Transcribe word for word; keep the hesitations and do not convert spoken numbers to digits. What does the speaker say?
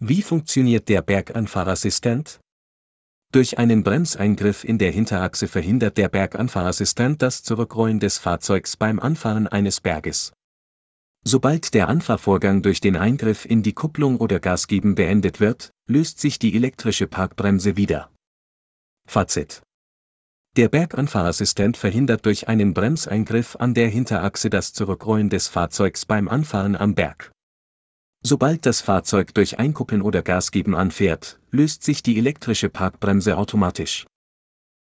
Wie funktioniert der Berganfahrassistent? Durch einen Bremseingriff in der Hinterachse verhindert der Berganfahrassistent das Zurückrollen des Fahrzeugs beim Anfahren eines Berges. Sobald der Anfahrvorgang durch den Eingriff in die Kupplung oder Gasgeben beendet wird, löst sich die elektrische Parkbremse wieder. Fazit: Der Berganfahrassistent verhindert durch einen Bremseingriff an der Hinterachse das Zurückrollen des Fahrzeugs beim Anfahren am Berg. Sobald das Fahrzeug durch Einkuppeln oder Gasgeben anfährt, löst sich die elektrische Parkbremse automatisch.